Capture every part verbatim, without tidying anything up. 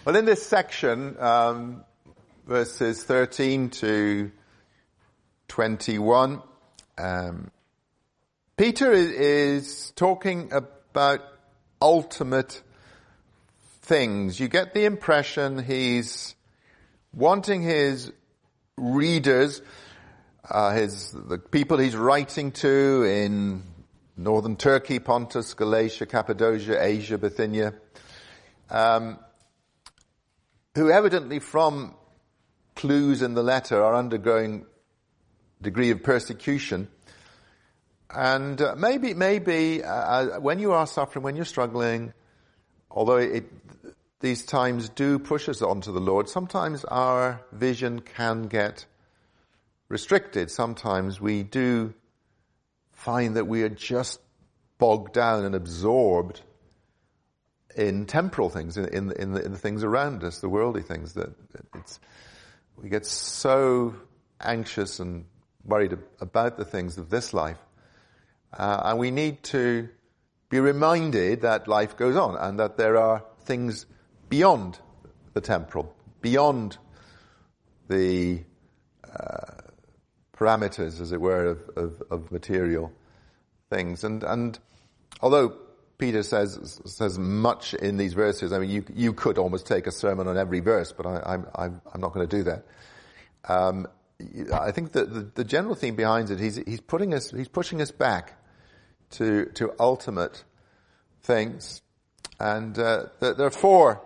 Well, in this section, um, verses thirteen to twenty-one, um, Peter is, is talking about ultimate things. You get the impression he's wanting his readers, uh, his the people he's writing to in northern Turkey, Pontus, Galatia, Cappadocia, Asia, Bithynia, um, who evidently from clues in the letter are undergoing degree of persecution. And uh, maybe, maybe uh, when you are suffering, when you're struggling, although it, these times do push us onto the Lord, sometimes our vision can get restricted. Sometimes we do find that we are just bogged down and absorbed in temporal things, in, in, in, the, in the things around us, the worldly things. That it's, we get so anxious and worried about the things of this life. Uh, and we need to be reminded that life goes on and that there are things beyond the temporal, beyond the uh, parameters, as it were, of, of, of material things. And, and although Peter says says much in these verses, I mean, you you could almost take a sermon on every verse, but I, I'm I'm I'm not going to do that. Um, I think that the, the general theme behind it, he's he's putting us, he's pushing us back to to ultimate things, and uh, there, there are four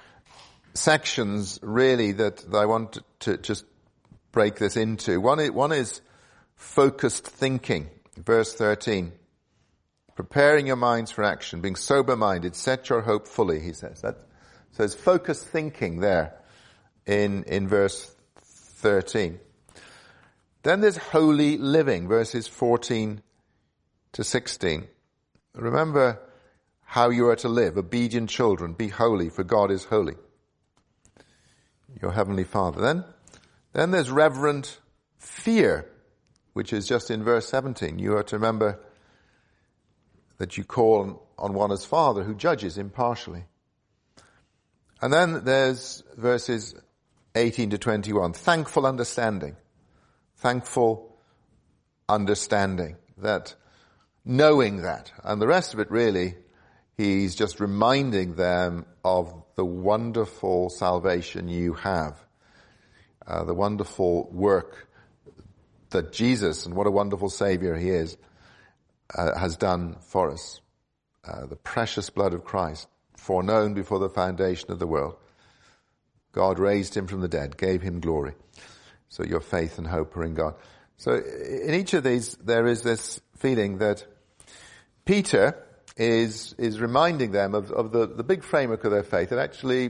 sections really that, that I want to just break this into. One is, one is focused thinking, verse thirteen. Preparing your minds for action, being sober-minded, set your hope fully, he says. That says focused thinking there in, in verse thirteen. Then there's holy living, verses fourteen to sixteen. Remember how you are to live, obedient children, be holy, for God is holy, your heavenly Father. Then, then there's reverent fear, which is just in verse seventeen. You are to remember that you call on one as Father who judges impartially. And then there's verses eighteen to twenty-one. Thankful understanding. Thankful understanding. That, knowing that. And the rest of it really, he's just reminding them of the wonderful salvation you have. Uh, the wonderful work that Jesus, and what a wonderful Savior he is, Uh, has done for us. Uh, the precious blood of Christ, foreknown before the foundation of the world. God raised him from the dead, gave him glory. So your faith and hope are in God. So in each of these, there is this feeling that Peter is is reminding them of, of the, the big framework of their faith, that actually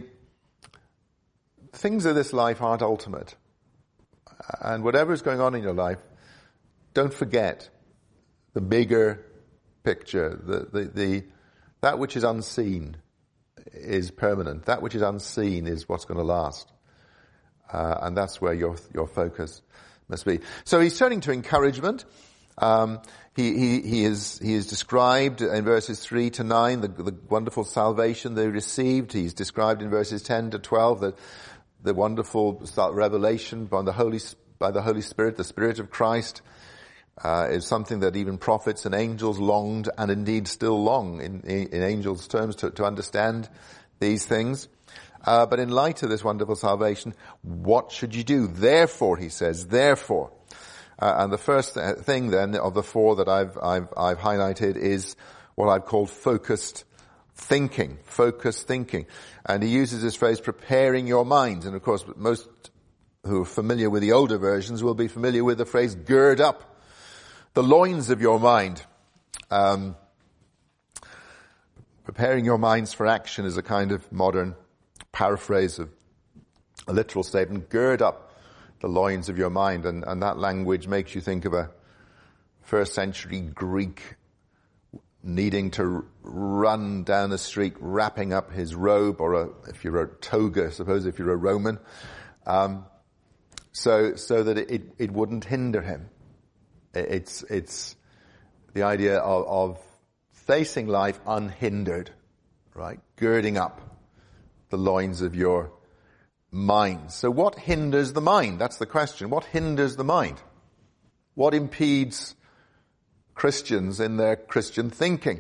things of this life aren't ultimate. And whatever is going on in your life, don't forget the bigger picture, the, the, the, that which is unseen is permanent. That which is unseen is what's going to last. Uh, and that's where your, your focus must be. So he's turning to encouragement. Um, he, he, he is, he is described in verses three to nine, the, the wonderful salvation they received. He's described in verses ten to twelve, the, the wonderful revelation by the Holy, by the Holy Spirit, the Spirit of Christ. Uh, is something that even prophets and angels longed, and indeed still long in, in, in angels' terms, to, to understand these things. Uh, but in light of this wonderful salvation, what should you do? Therefore, he says, therefore. Uh, and the first thing then of the four that I've, I've, I've highlighted is what I've called focused thinking. Focused thinking. And he uses this phrase, preparing your minds. And of course, most who are familiar with the older versions will be familiar with the phrase, gird up the loins of your mind. Um, preparing your minds for action is a kind of modern paraphrase of a literal statement. Gird up the loins of your mind. And, and that language makes you think of a first century Greek needing to run down the street, wrapping up his robe, or a, if you're a toga, suppose if you're a Roman, um, so, so that it, it wouldn't hinder him. It's, it's the idea of, of facing life unhindered, right? Girding up the loins of your mind. So what hinders the mind? That's the question. What hinders the mind? What impedes Christians in their Christian thinking?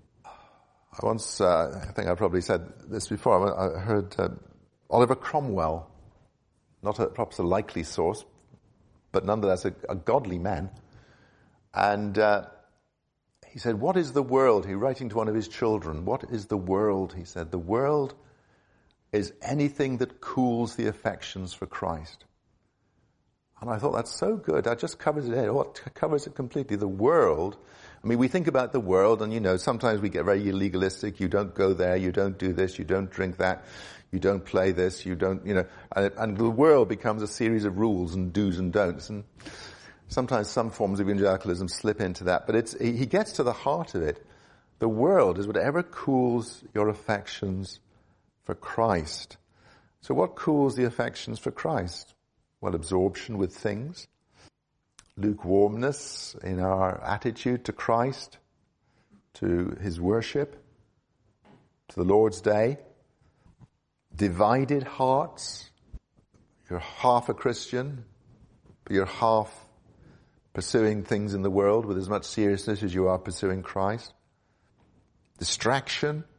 I once, uh, I think I probably said this before, I heard uh, Oliver Cromwell, not a, perhaps a likely source, but nonetheless a, a godly man. And uh, he said, what is the world? He writing to one of his children, what is the world? He said, the world is anything that cools the affections for Christ. And I thought, that's so good. That just covers it. Oh, it covers it completely. The world. I mean, we think about the world and, you know, sometimes we get very legalistic. You don't go there. You don't do this. You don't drink that. You don't play this. You don't, you know, and, and the world becomes a series of rules and do's and don'ts. And sometimes some forms of evangelicalism slip into that. But it's, he gets to the heart of it. The world is whatever cools your affections for Christ. So what cools the affections for Christ? Well, absorption with things, lukewarmness in our attitude to Christ, to his worship, to the Lord's day, divided hearts. You're half a Christian, but you're half pursuing things in the world with as much seriousness as you are pursuing Christ. Distraction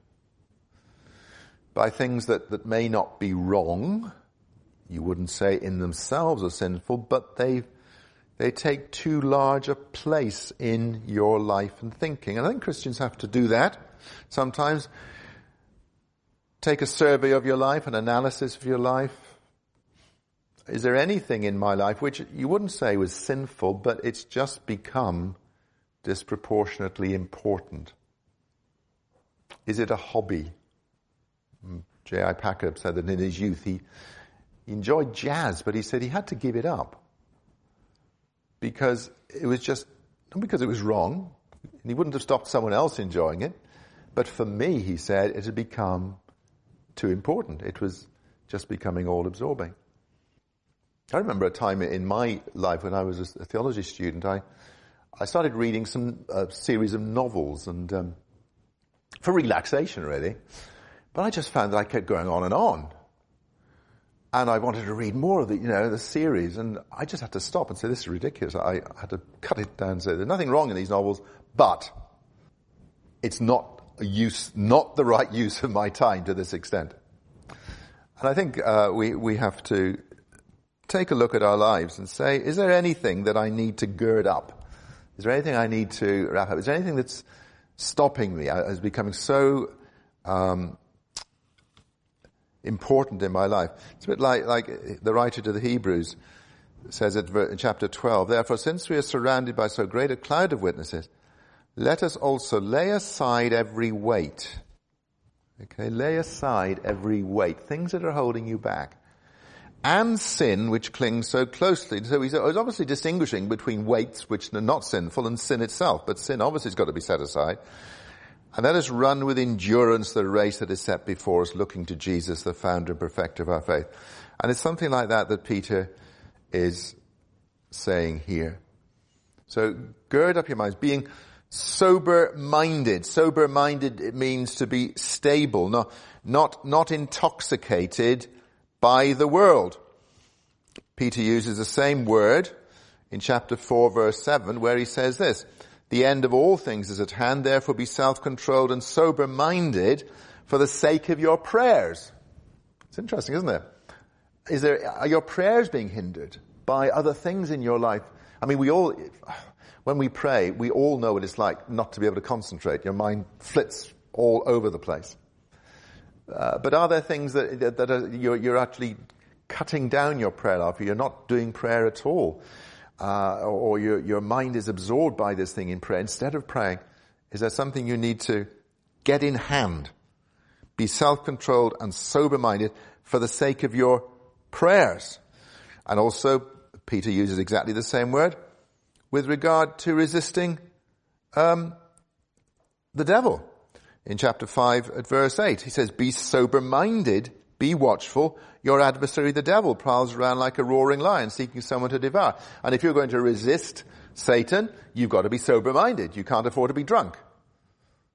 by things that, that may not be wrong. You wouldn't say in themselves are sinful, but they they take too large a place in your life and thinking. And I think Christians have to do that. Sometimes take a survey of your life, an analysis of your life. Is there anything in my life which you wouldn't say was sinful, but it's just become disproportionately important? Is it a hobby? J I Packer said that in his youth he He enjoyed jazz, but he said he had to give it up because it was just, not because it was wrong, and he wouldn't have stopped someone else enjoying it, but for me, he said, it had become too important. It was just becoming all-absorbing. I remember a time in my life when I was a theology student, I, I started reading some uh, series of novels, and um, for relaxation, really, but I just found that I kept going on and on. And I wanted to read more of the, you know, the series, and I just had to stop and say, this is ridiculous. I had to cut it down and say, there's nothing wrong in these novels, but it's not a use, not the right use of my time to this extent. And I think uh, we, we have to take a look at our lives and say, is there anything that I need to gird up? Is there anything I need to wrap up? Is there anything that's stopping me as becoming so um important in my life? It's a bit like, like the writer to the Hebrews says it in chapter twelve, therefore, since we are surrounded by so great a cloud of witnesses, let us also lay aside every weight. Okay, lay aside every weight, things that are holding you back, and sin which clings so closely. So he's obviously distinguishing between weights which are not sinful and sin itself, but sin obviously has got to be set aside. And let us run with endurance the race that is set before us, looking to Jesus, the founder and perfecter of our faith. And it's something like that that Peter is saying here. So gird up your minds, being sober-minded. Sober-minded, it means to be stable, not, not, not intoxicated by the world. Peter uses the same word in chapter four, verse seven, where he says this, the end of all things is at hand, therefore be self-controlled and sober-minded for the sake of your prayers. It's interesting, isn't it? Is there, are your prayers being hindered by other things in your life? I mean, we all, when we pray, we all know what it's like not to be able to concentrate. Your mind flits all over the place. Uh, but are there things that, that are, you're, you're actually cutting down your prayer life, or you're not doing prayer at all? Uh, or your, your mind is absorbed by this thing in prayer. Instead of praying, is there something you need to get in hand? Be self-controlled and sober-minded for the sake of your prayers. And also, Peter uses exactly the same word with regard to resisting um, the devil. In chapter five at verse eight, he says, be sober-minded, be watchful. Your adversary, the devil, prowls around like a roaring lion, seeking someone to devour. And if you're going to resist Satan, you've got to be sober-minded. You can't afford to be drunk.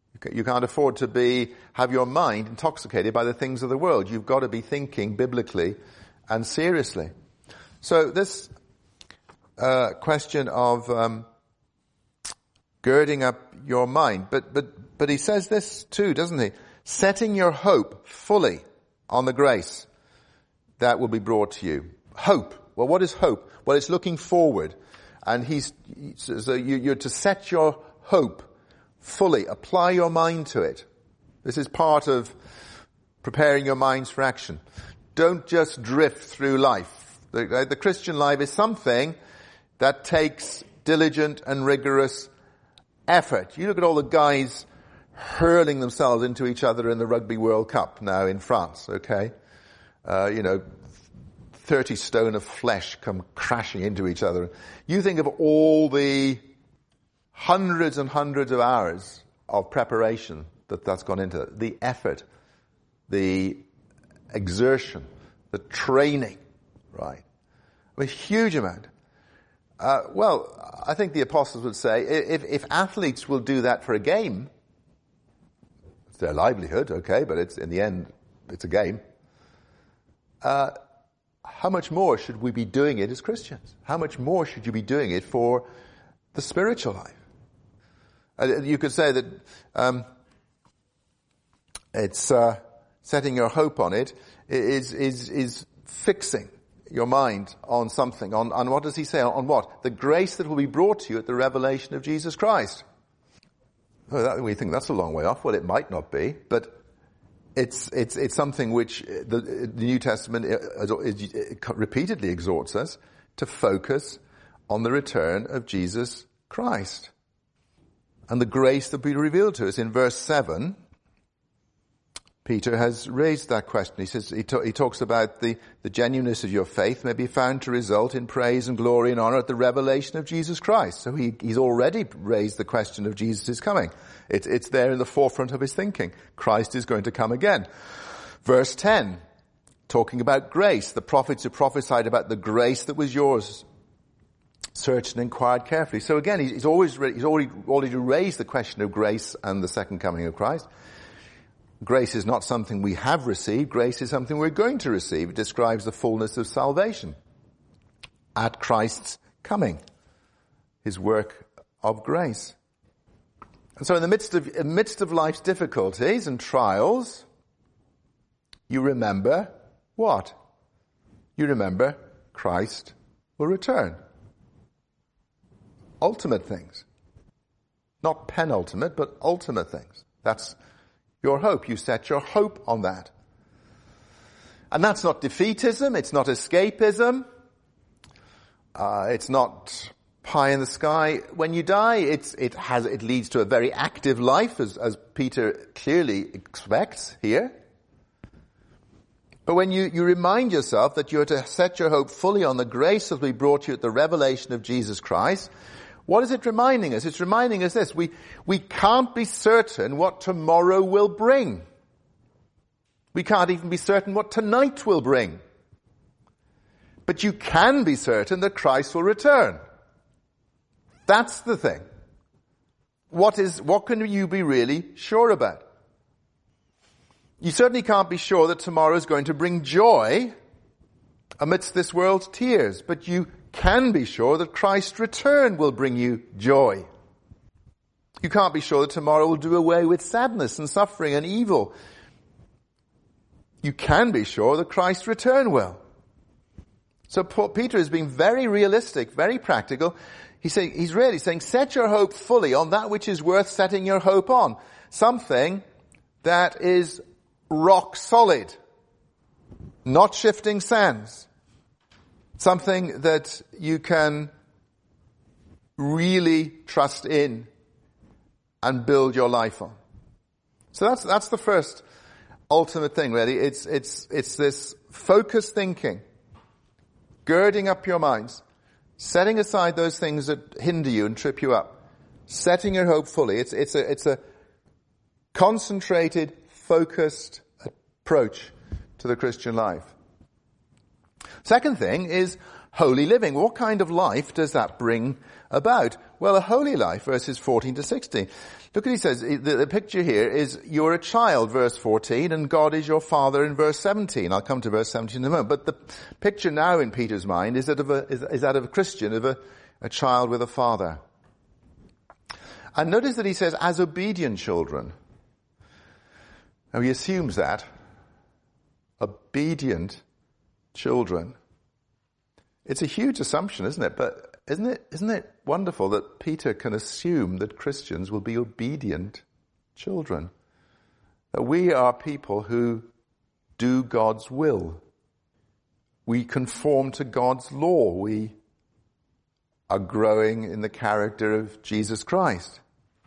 You can't afford to be, have your mind intoxicated by the things of the world. You've got to be thinking biblically and seriously. So this uh, question of um, girding up your mind, but but but he says this too, doesn't he? Setting your hope fully on the grace that will be brought to you. Hope. Well, what is hope? Well, it's looking forward, and he's so you, you're to set your hope fully. Apply your mind to it. This is part of preparing your minds for action. Don't just drift through life. The, the Christian life is something that takes diligent and rigorous effort. You look at all the guys hurling themselves into each other in the Rugby World Cup now in France, okay? Uh, you know, thirty stone of flesh come crashing into each other. You think of all the hundreds and hundreds of hours of preparation that that's gone into it. The effort, the exertion, the training, right? A huge amount. Uh, well, I think the apostles would say, if, if athletes will do that for a game, it's their livelihood, okay, but it's in the end, it's a game. Uh, how much more should we be doing it as Christians? How much more should you be doing it for the spiritual life? Uh, you could say that um, it's uh, setting your hope on it is is is fixing your mind on something. On, on what does he say? On, on what? The grace that will be brought to you at the revelation of Jesus Christ. Well, that, we think that's a long way off. Well, it might not be, but it's it's it's something which the, the New Testament is, is, is, repeatedly exhorts us to focus on the return of Jesus Christ and the grace that will be revealed to us. In verse seven, Peter has raised that question. He says he, ta- he talks about the, the genuineness of your faith may be found to result in praise and glory and honor at the revelation of Jesus Christ. So he, he's already raised the question of Jesus' coming. It's, it's there in the forefront of his thinking. Christ is going to come again. Verse ten, talking about grace. The prophets who prophesied about the grace that was yours searched and inquired carefully. So again, he's, he's always he's already already raised the question of grace and the second coming of Christ. Grace is not something we have received. Grace is something we're going to receive. It describes the fullness of salvation at Christ's coming, his work of grace. And so in the midst of, in the midst of life's difficulties and trials, you remember what? You remember Christ will return. Ultimate things. Not penultimate, but ultimate things. That's your hope. You set your hope on that. And that's not defeatism. It's not escapism. Uh, it's not pie in the sky. When you die, it's, it has, it leads to a very active life, as, as Peter clearly expects here. But when you, you remind yourself that you're to set your hope fully on the grace that will be brought to you at the revelation of Jesus Christ, what is it reminding us? It's reminding us this. We, we can't be certain what tomorrow will bring. We can't even be certain what tonight will bring. But you can be certain that Christ will return. That's the thing. What is, what can you be really sure about? You certainly can't be sure that tomorrow is going to bring joy amidst this world's tears, but you can be sure that Christ's return will bring you joy. You can't be sure that tomorrow will do away with sadness and suffering and evil. You can be sure that Christ's return will. So Paul, Peter is being very realistic, very practical. He's saying, he's really saying, set your hope fully on that which is worth setting your hope on. Something that is rock solid, not shifting sands. Something that you can really trust in and build your life on. So that's, that's the first ultimate thing, really. It's, it's, it's this focused thinking, girding up your minds, setting aside those things that hinder you and trip you up, setting your hope fully. It's, it's a, it's a concentrated, focused approach to the Christian life. Second thing is holy living. What kind of life does that bring about? Well, a holy life, verses fourteen to sixteen. Look what he says. The, the picture here is you're a child, verse fourteen, and God is your father in verse seventeen. I'll come to verse seventeen in a moment. But the picture now in Peter's mind is that of a, is, is that of a Christian, of a, a child with a father. And notice that he says, as obedient children. Now he assumes that. Obedient children. It's a huge assumption, isn't it? But isn't it, isn't it wonderful that Peter can assume that Christians will be obedient children? That we are people who do God's will. We conform to God's law. We are growing in the character of Jesus Christ.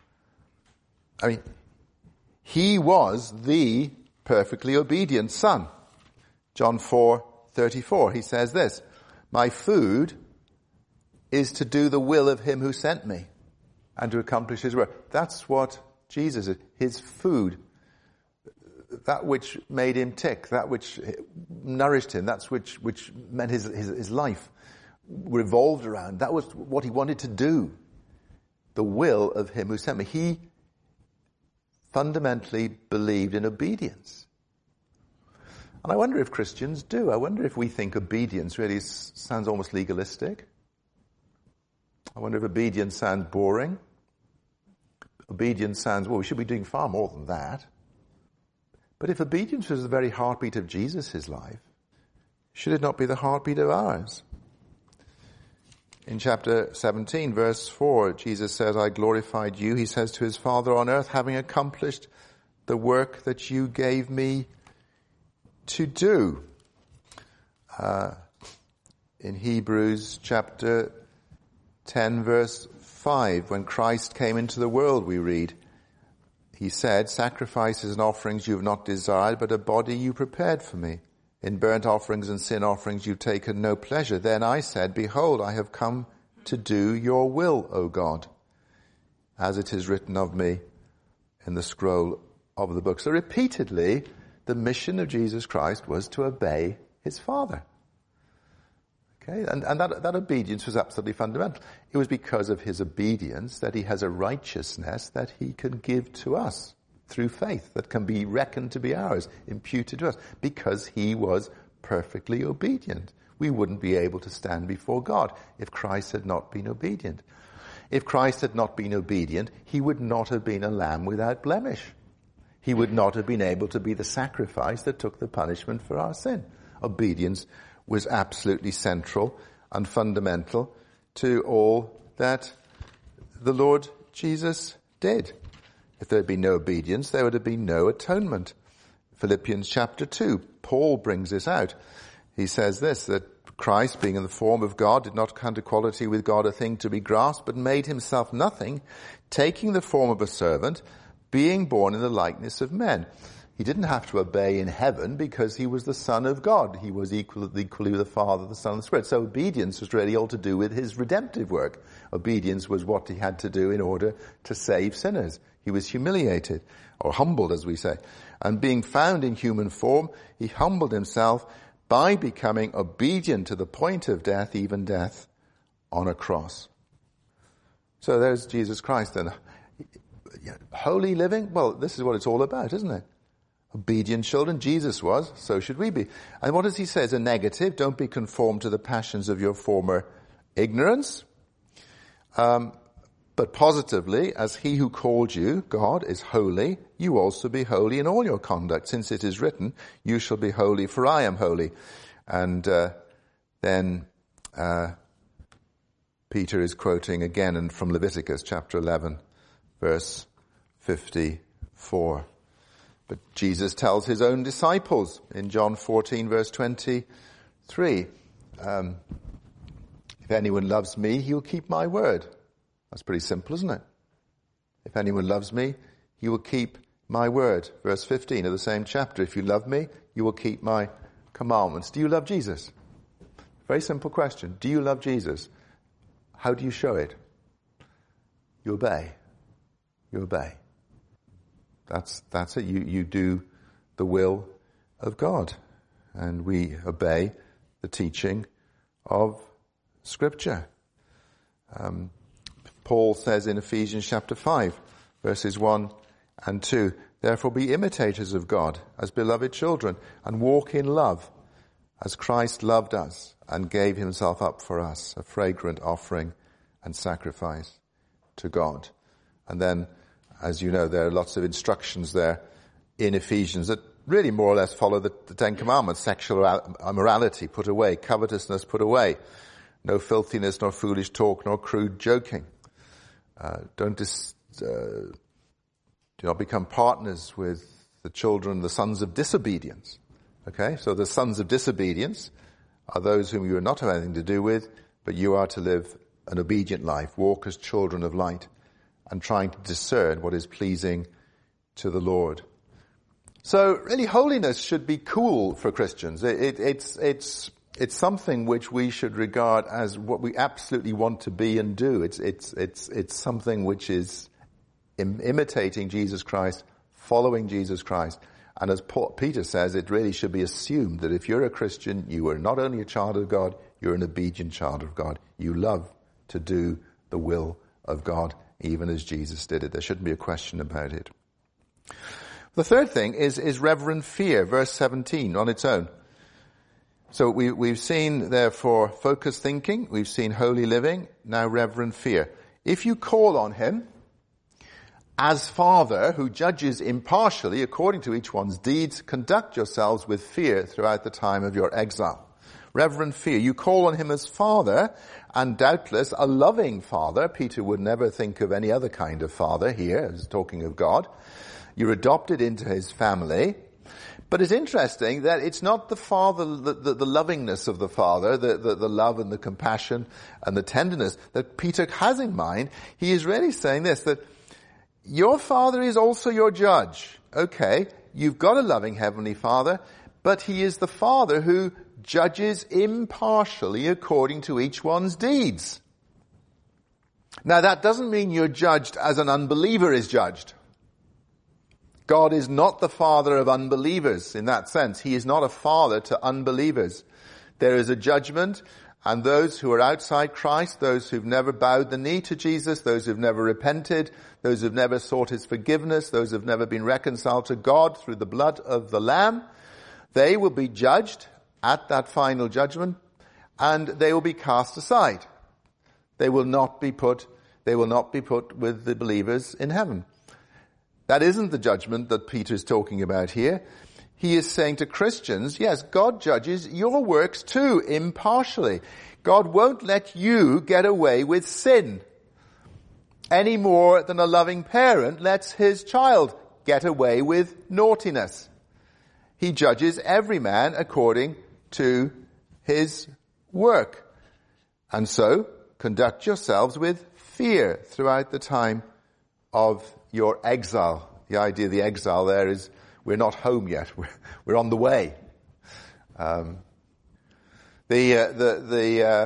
I mean, he was the perfectly obedient son. John four thirty-four, he says this, my food is to do the will of him who sent me and to accomplish his work. That's what Jesus is, his food. That which made him tick, that which nourished him, that's which, which meant his, his, his life revolved around. That was what he wanted to do. The will of him who sent me. He fundamentally believed in obedience. And I wonder if Christians do. I wonder if we think obedience really sounds almost legalistic. I wonder if obedience sounds boring. Obedience sounds, well, we should be doing far more than that. But if obedience was the very heartbeat of Jesus' life, should it not be the heartbeat of ours? In chapter seventeen, verse four, Jesus says, I glorified you, he says to his Father on earth, having accomplished the work that you gave me to do. Uh, in Hebrews chapter ten, verse five, when Christ came into the world, we read, he said, sacrifices and offerings you have not desired, but a body you prepared for me. In burnt offerings and sin offerings you've taken no pleasure. Then I said, behold, I have come to do your will, O God, as it is written of me in the scroll of the book. So repeatedly, the mission of Jesus Christ was to obey his Father. Okay, and, and that, that obedience was absolutely fundamental. It was because of his obedience that he has a righteousness that he can give to us through faith, that can be reckoned to be ours, imputed to us, because he was perfectly obedient. We wouldn't be able to stand before God if Christ had not been obedient. If Christ had not been obedient, he would not have been a lamb without blemish. He would not have been able to be the sacrifice that took the punishment for our sin. Obedience was absolutely central and fundamental to all that the Lord Jesus did. If there had been no obedience, there would have been no atonement. Philippians chapter two, Paul brings this out. He says this, that Christ, being in the form of God, did not count equality with God a thing to be grasped, but made himself nothing, taking the form of a servant, being born in the likeness of men. He didn't have to obey in heaven because he was the Son of God. He was equal, equally with the Father, the Son, and the Spirit. So obedience was really all to do with his redemptive work. Obedience was what he had to do in order to save sinners. He was humiliated, or humbled as we say. And being found in human form, he humbled himself by becoming obedient to the point of death, even death on a cross. So there's Jesus Christ. And holy living, well, this is what it's all about, isn't it? Obedient children, Jesus was, so should we be. And what does he say as a negative? Don't be conformed to the passions of your former ignorance. Um, but positively, as he who called you, God, is holy, you also be holy in all your conduct, since it is written, you shall be holy, for I am holy. And uh, then uh, Peter is quoting again and from Leviticus chapter eleven, verse fifty-four. But Jesus tells his own disciples in John fourteen, verse twenty-three, um, if anyone loves me, he will keep my word. That's pretty simple, isn't it? If anyone loves me, he will keep my word. Verse fifteen of the same chapter, if you love me, you will keep my commandments. Do you love Jesus? Very simple question. Do you love Jesus? How do you show it? You obey. You obey. That's, that's it. You, you do the will of God. And we obey the teaching of Scripture. Um, Paul says in Ephesians chapter five, verses one and two, therefore be imitators of God as beloved children and walk in love as Christ loved us and gave himself up for us, a fragrant offering and sacrifice to God. And then, as you know, there are lots of instructions there in Ephesians that really more or less follow the, the Ten Commandments. Sexual immorality put away, covetousness put away, no filthiness, nor foolish talk, nor crude joking. Uh, don't dis, uh, do not become partners with the children, the sons of disobedience. Okay, so the sons of disobedience are those whom you are not have anything to do with, but you are to live an obedient life, walk as children of light, and trying to discern what is pleasing to the Lord. So really holiness should be cool for Christians. It, it, it's, it's, it's something which we should regard as what we absolutely want to be and do. It's, it's, it's, it's something which is im- imitating Jesus Christ, following Jesus Christ. And as Paul, Peter says, it really should be assumed that if you're a Christian, you are not only a child of God, you're an obedient child of God. You love to do the will of God, even as Jesus did it. There shouldn't be a question about it. The third thing is, is reverent fear, verse seventeen on its own. So we, we've seen, therefore, focused thinking, we've seen holy living, now reverent fear. If you call on him as Father who judges impartially according to each one's deeds, conduct yourselves with fear throughout the time of your exile. Reverent fear. You call on him as Father, and doubtless a loving Father. Peter would never think of any other kind of Father here, as talking of God. You're adopted into his family. But it's interesting that it's not the Father, the, the, the lovingness of the Father, the, the, the love and the compassion and the tenderness that Peter has in mind. He is really saying this, that your Father is also your judge. Okay, you've got a loving Heavenly Father, but he is the Father who judges impartially according to each one's deeds. Now that doesn't mean you're judged as an unbeliever is judged. God is not the father of unbelievers in that sense. He is not a father to unbelievers. There is a judgment, and those who are outside Christ, those who've never bowed the knee to Jesus, those who've never repented, those who've never sought his forgiveness, those who've never been reconciled to God through the blood of the Lamb, they will be judged at that final judgment, and they will be cast aside. They will not be put, they will not be put with the believers in heaven. That isn't the judgment that Peter is talking about here. He is saying to Christians, yes, God judges your works too, impartially. God won't let you get away with sin any more than a loving parent lets his child get away with naughtiness. He judges every man according to his work. And so, conduct yourselves with fear throughout the time of your exile. The idea of the exile there is we're not home yet. We're, we're on the way. Um, the uh, the the uh,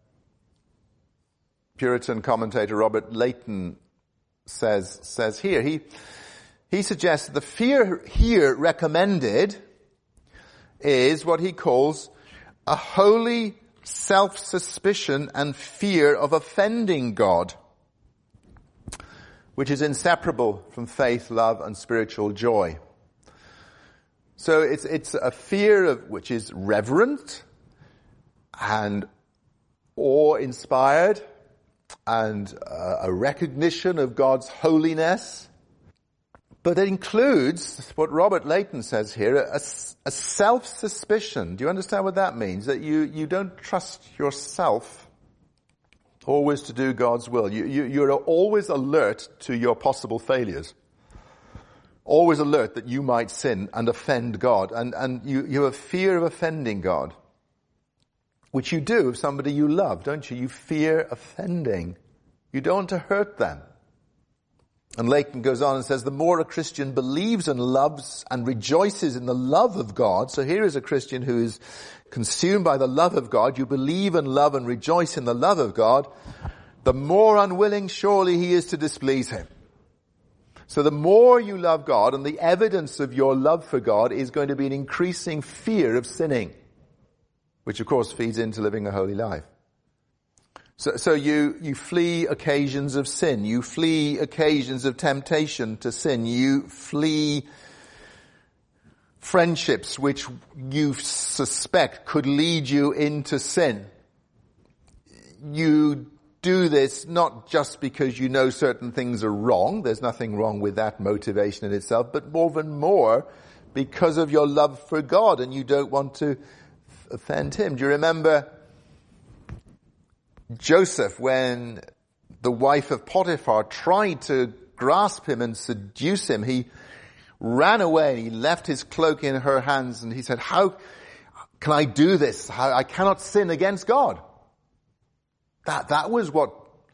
Puritan commentator Robert Leighton says says here he he suggests that the fear here recommended is what he calls a holy self-suspicion and fear of offending God, which is inseparable from faith, love, and spiritual joy. So it's it's a fear of which is reverent and awe-inspired and uh, a recognition of God's holiness. But it includes what Robert Leighton says here, a, a self-suspicion. Do you understand what that means? That you, you don't trust yourself always to do God's will. You, you, you're always alert to your possible failures. Always alert that you might sin and offend God. And, and you, you have fear of offending God. Which you do of somebody you love, don't you? You fear offending. You don't want to hurt them. And Leighton goes on and says, the more a Christian believes and loves and rejoices in the love of God, so here is a Christian who is consumed by the love of God, you believe and love and rejoice in the love of God, the more unwilling surely he is to displease him. So the more you love God, and the evidence of your love for God is going to be an increasing fear of sinning, which of course feeds into living a holy life. So, so you, you flee occasions of sin. You flee occasions of temptation to sin. You flee friendships which you suspect could lead you into sin. You do this not just because you know certain things are wrong. There's nothing wrong with that motivation in itself, but more than more because of your love for God and you don't want to offend Him. Do you remember Joseph, when the wife of Potiphar tried to grasp him and seduce him, he ran away, he left his cloak in her hands and he said, how can I do this? How, I cannot sin against God. That, that was what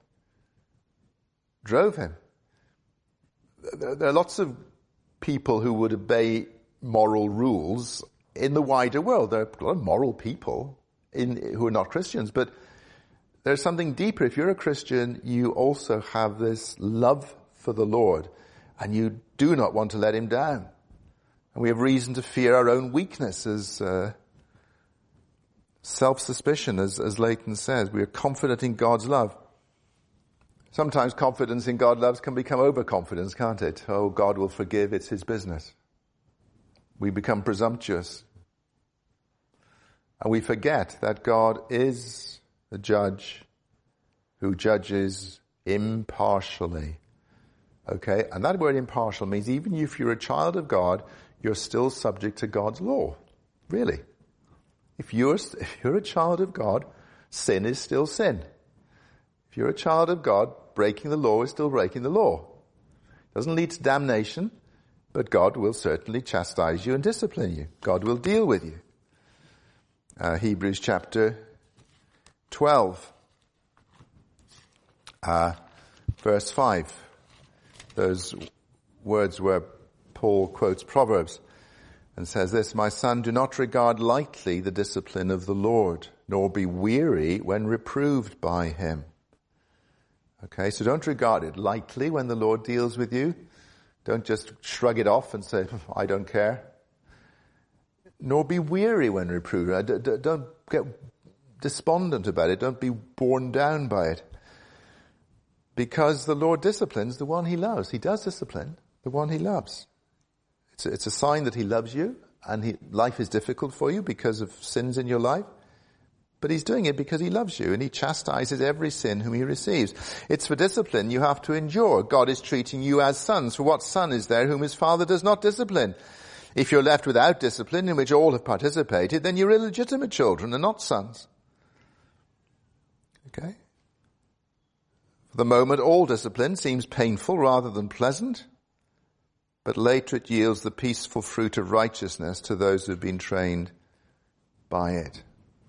drove him. There, there are lots of people who would obey moral rules in the wider world. There are a lot of moral people in, who are not Christians, but there's something deeper. If you're a Christian, you also have this love for the Lord, and you do not want to let Him down. And we have reason to fear our own weakness, as uh, self-suspicion, as, as Leighton says. We are confident in God's love. Sometimes confidence in God's love can become overconfidence, can't it? Oh, God will forgive, it's His business. We become presumptuous. And we forget that God is the judge who judges impartially. Okay? And that word impartial means even if you're a child of God, you're still subject to God's law. Really. If you're, if you're a child of God, sin is still sin. If you're a child of God, breaking the law is still breaking the law. It doesn't lead to damnation, but God will certainly chastise you and discipline you. God will deal with you. Uh, Hebrews chapter twelve, uh, verse five. Those words where Paul quotes Proverbs and says this, my son, do not regard lightly the discipline of the Lord, nor be weary when reproved by Him. Okay, so don't regard it lightly when the Lord deals with you. Don't just shrug it off and say, I don't care. Nor be weary when reproved. Don't get despondent about it. Don't be borne down by it. Because the Lord disciplines the one He loves. He does discipline the one He loves. It's a, it's a sign that He loves you and he, life is difficult for you because of sins in your life. But He's doing it because He loves you and He chastises every sin whom He receives. It's for discipline you have to endure. God is treating you as sons. For what son is there whom his father does not discipline? If you're left without discipline in which all have participated, then you're illegitimate children and not sons. Okay? For the moment, all discipline seems painful rather than pleasant, but later it yields the peaceful fruit of righteousness to those who have been trained by it.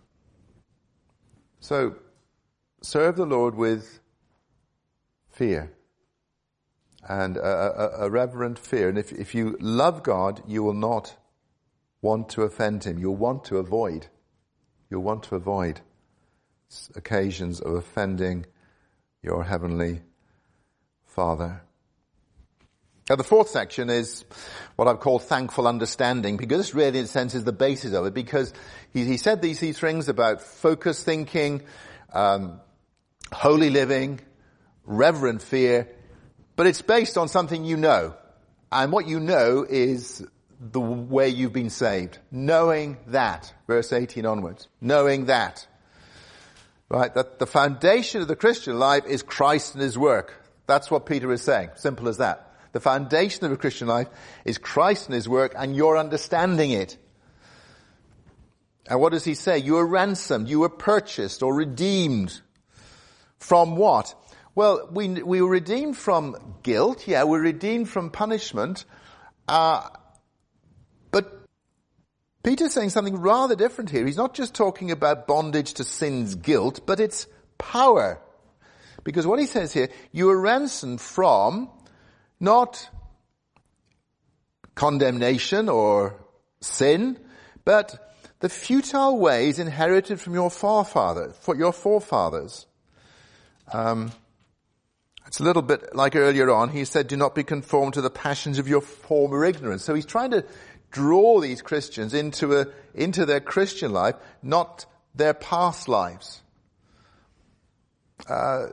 So, serve the Lord with fear and a, a, a reverent fear. And if, if you love God, you will not want to offend Him. You'll want to avoid. You'll want to avoid occasions of offending your heavenly Father. Now the fourth section is what I've called thankful understanding, because this really in a sense is the basis of it, because he, he said these, these things about focused thinking, um, holy living, reverent fear, but it's based on something you know. And what you know is the way you've been saved. Knowing that, verse eighteen onwards, knowing that. Right, that the foundation of the Christian life is Christ and His work. That's what Peter is saying. Simple as that. The foundation of a Christian life is Christ and His work, and you're understanding it. And what does he say? You were ransomed, you were purchased or redeemed. From what? Well, we we were redeemed from guilt, yeah, we're redeemed from punishment, uh, but Peter's saying something rather different here. He's not just talking about bondage to sin's guilt, but its power. Because what he says here, you were ransomed from not condemnation or sin, but the futile ways inherited from your forefathers, for your forefathers. Um, it's a little bit like earlier on, he said, do not be conformed to the passions of your former ignorance. So he's trying to draw these Christians into a, into their Christian life, not their past lives. uh,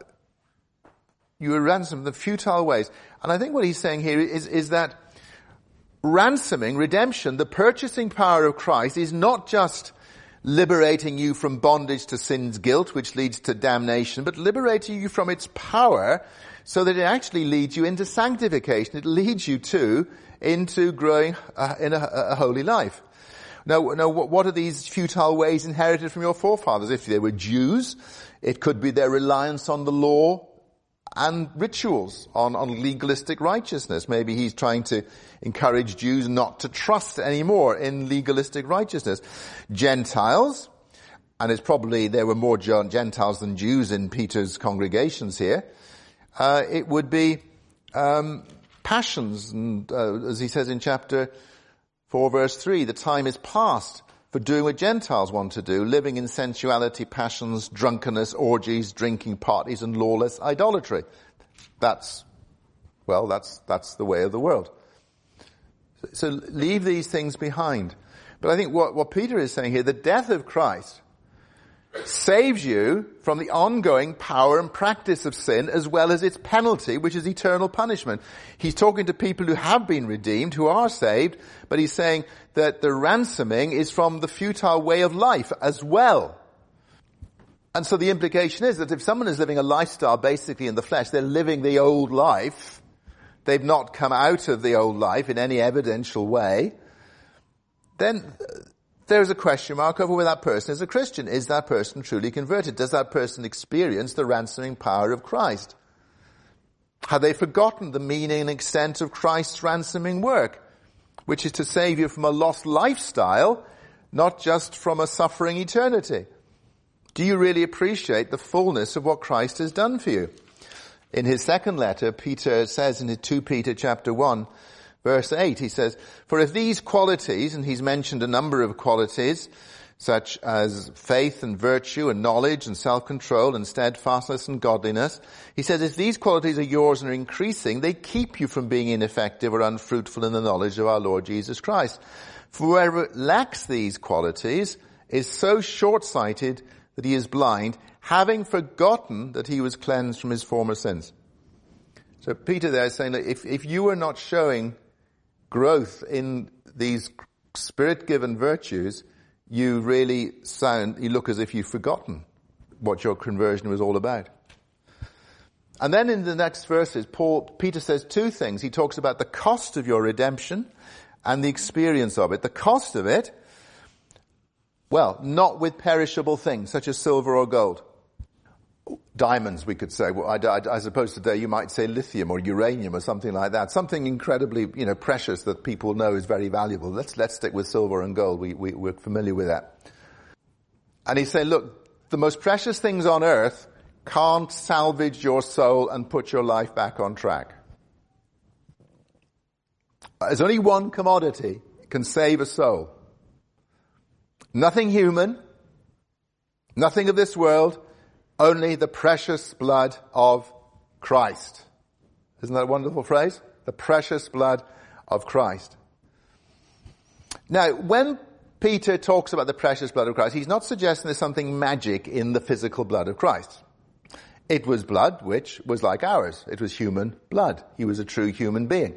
you were ransomed in futile ways. And I think what he's saying here is, is that ransoming, redemption, the purchasing power of Christ is not just liberating you from bondage to sin's guilt, which leads to damnation, but liberating you from its power so that it actually leads you into sanctification. It leads you to, into growing uh, in a, a holy life. Now, now, what are these futile ways inherited from your forefathers? If they were Jews, it could be their reliance on the law and rituals, on, on legalistic righteousness. Maybe he's trying to encourage Jews not to trust anymore in legalistic righteousness. Gentiles, and it's probably there were more Gentiles than Jews in Peter's congregations here. Uh, it would be um, passions, and uh, as he says in chapter four, verse three, the time is past for doing what Gentiles want to do, living in sensuality, passions, drunkenness, orgies, drinking parties, and lawless idolatry. That's, well, that's, that's the way of the world. So leave these things behind. But I think what, what Peter is saying here, the death of Christ saves you from the ongoing power and practice of sin, as well as its penalty, which is eternal punishment. He's talking to people who have been redeemed, who are saved, but he's saying that the ransoming is from the futile way of life as well. And so the implication is that if someone is living a lifestyle basically in the flesh, they're living the old life, they've not come out of the old life in any evidential way, then there's a question mark over whether that person is a Christian. Is that person truly converted? Does that person experience the ransoming power of Christ? Have they forgotten the meaning and extent of Christ's ransoming work, which is to save you from a lost lifestyle, not just from a suffering eternity? Do you really appreciate the fullness of what Christ has done for you? In his second letter, Peter says in Second Peter chapter one, verse eight, he says, "For if these qualities," and he's mentioned a number of qualities, such as faith and virtue and knowledge and self-control and steadfastness and godliness, he says, if these qualities are yours and are increasing, they keep you from being ineffective or unfruitful in the knowledge of our Lord Jesus Christ. For whoever lacks these qualities is so short-sighted that he is blind, having forgotten that he was cleansed from his former sins. So Peter there is saying that if, if you are not showing growth in these spirit-given virtues, you really sound, you look as if you've forgotten what your conversion was all about. And then in the next verses, Paul, Peter says two things. He talks about the cost of your redemption and the experience of it. The cost of it, well, not with perishable things such as silver or gold. Diamonds, we could say. Well, I, I, I suppose today you might say lithium or uranium or something like that. Something incredibly, you know, precious that people know is very valuable. Let's let's stick with silver and gold. We, we we're familiar with that. And he's saying, look, the most precious things on earth can't salvage your soul and put your life back on track. There's only one commodity that can save a soul. Nothing human, nothing of this world. Only the precious blood of Christ. Isn't that a wonderful phrase? The precious blood of Christ. Now, when Peter talks about the precious blood of Christ, he's not suggesting there's something magic in the physical blood of Christ. It was blood which was like ours. It was human blood. He was a true human being.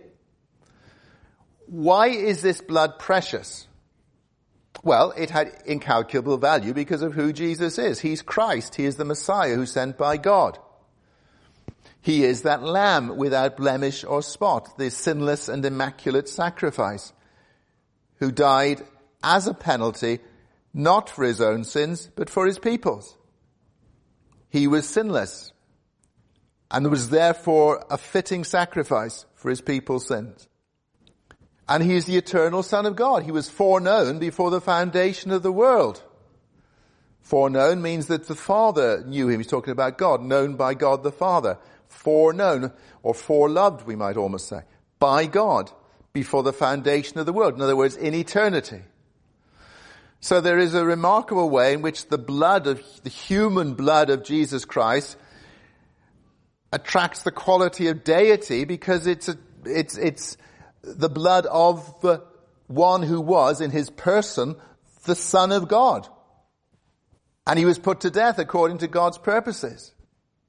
Why is this blood precious? Well, it had incalculable value because of who Jesus is. He's Christ. He is the Messiah who's sent by God. He is that lamb without blemish or spot, the sinless and immaculate sacrifice, who died as a penalty, not for his own sins, but for his people's. He was sinless and was therefore a fitting sacrifice for his people's sins. And he is the eternal Son of God. He was foreknown before the foundation of the world. Foreknown means that the Father knew him. He's talking about God, known by God the Father. Foreknown, or foreloved, we might almost say, by God before the foundation of the world. In other words, in eternity. So there is a remarkable way in which the blood of, the human blood of Jesus Christ attracts the quality of deity because it's a, it's, it's, the blood of the one who was, in his person, the Son of God. And he was put to death according to God's purposes.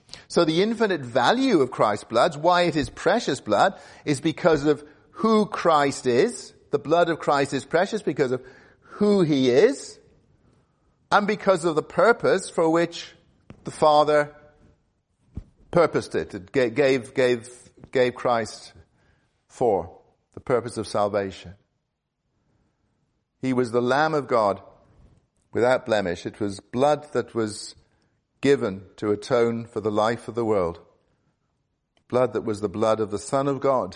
So the infinite value of Christ's blood, why it is precious blood, is because of who Christ is. The blood of Christ is precious because of who he is, and because of the purpose for which the Father purposed it. It gave, gave, gave Christ for the purpose of salvation. He was the Lamb of God without blemish. It was blood that was given to atone for the life of the world. Blood that was the blood of the Son of God.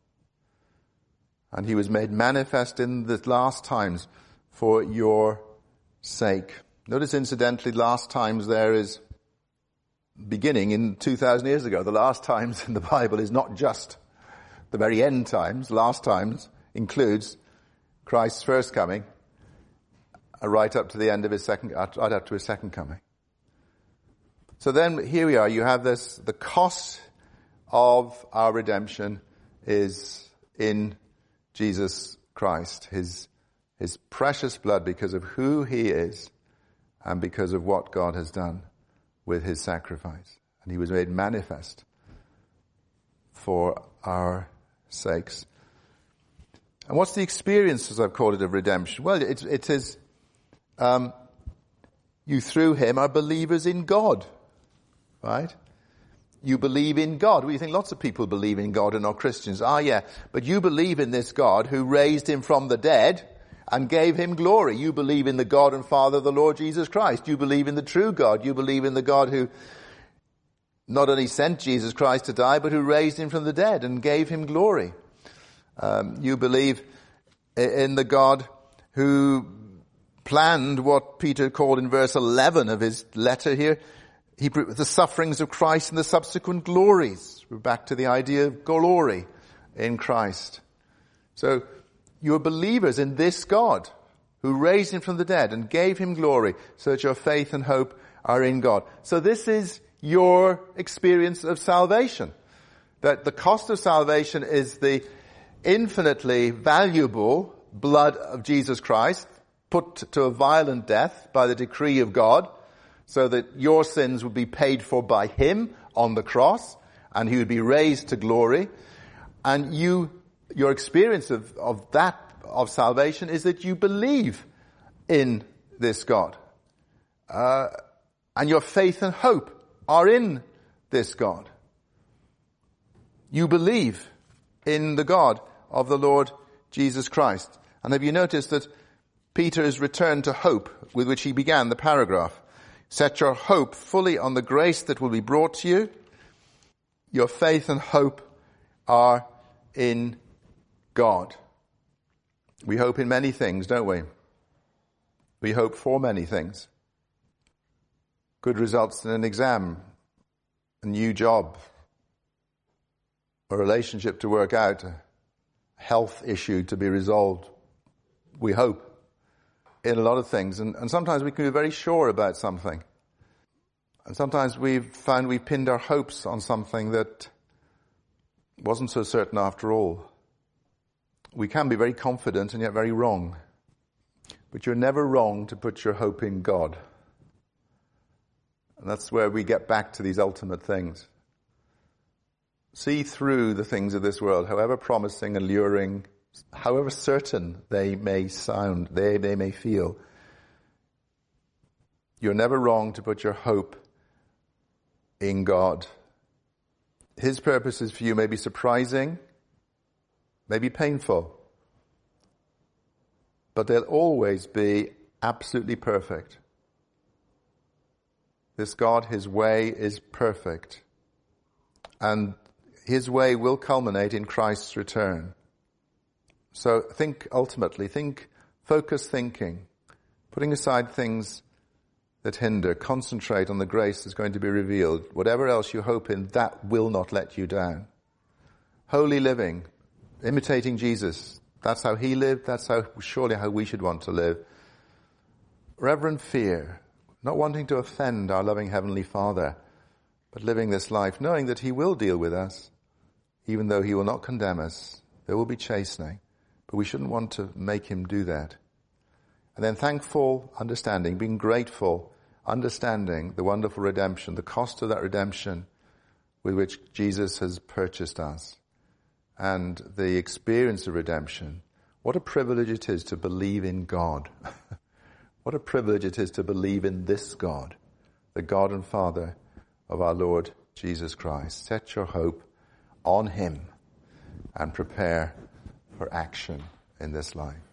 And he was made manifest in the last times for your sake. Notice incidentally, last times there is beginning in two thousand years ago. The last times in the Bible is not just the very end times. Last times includes Christ's first coming, right up to the end of his second, right up to his second coming. So then here we are, you have this, the cost of our redemption is in Jesus Christ, his, his precious blood, because of who he is and because of what God has done with his sacrifice. And he was made manifest for our sakes. And what's the experience, as I've called it, of redemption? Well, it, it is, um, you through him are believers in God. Right? You believe in God. We think lots of people believe in God and are Christians. Ah, yeah. But you believe in this God who raised him from the dead and gave him glory. You believe in the God and Father of the Lord Jesus Christ. You believe in the true God. You believe in the God who not only sent Jesus Christ to die, but who raised him from the dead and gave him glory. Um, you believe in the God who planned what Peter called in verse eleven of his letter here, He, the sufferings of Christ and the subsequent glories. We're back to the idea of glory in Christ. So you're believers in this God who raised him from the dead and gave him glory, so that your faith and hope are in God. So this is your experience of salvation. That the cost of salvation is the infinitely valuable blood of Jesus Christ, put to a violent death by the decree of God, so that your sins would be paid for by him on the cross, and he would be raised to glory. And you, your experience of, of that, of salvation, is that you believe in this God. Uh, and your faith and hope are in this God. You believe in the God of the Lord Jesus Christ. And have you noticed that Peter has returned to hope with which he began the paragraph? Set your hope fully on the grace that will be brought to you. Your faith and hope are in God. We hope in many things, don't we? We hope for many things. Good results in an exam, a new job, a relationship to work out, a health issue to be resolved. We hope in a lot of things, and, and sometimes we can be very sure about something. And sometimes we've found we've pinned our hopes on something that wasn't so certain after all. We can be very confident and yet very wrong. But you're never wrong to put your hope in God. And that's where we get back to these ultimate things. See through the things of this world, however promising, alluring, however certain they may sound, they, they may feel. You're never wrong to put your hope in God. His purposes for you may be surprising, may be painful, but they'll always be absolutely perfect. This God, his way is perfect. And his way will culminate in Christ's return. So think ultimately, think, focus thinking, putting aside things that hinder, concentrate on the grace that's going to be revealed. Whatever else you hope in, that will not let you down. Holy living, imitating Jesus, that's how he lived, that's how surely how we should want to live. Reverent fear, not wanting to offend our loving Heavenly Father, but living this life knowing that he will deal with us, even though he will not condemn us. There will be chastening, but we shouldn't want to make him do that. And then thankful understanding, being grateful understanding the wonderful redemption, the cost of that redemption with which Jesus has purchased us, and the experience of redemption, what a privilege it is to believe in God. What a privilege it is to believe in this God, the God and Father of our Lord Jesus Christ. Set your hope on him and prepare for action in this life.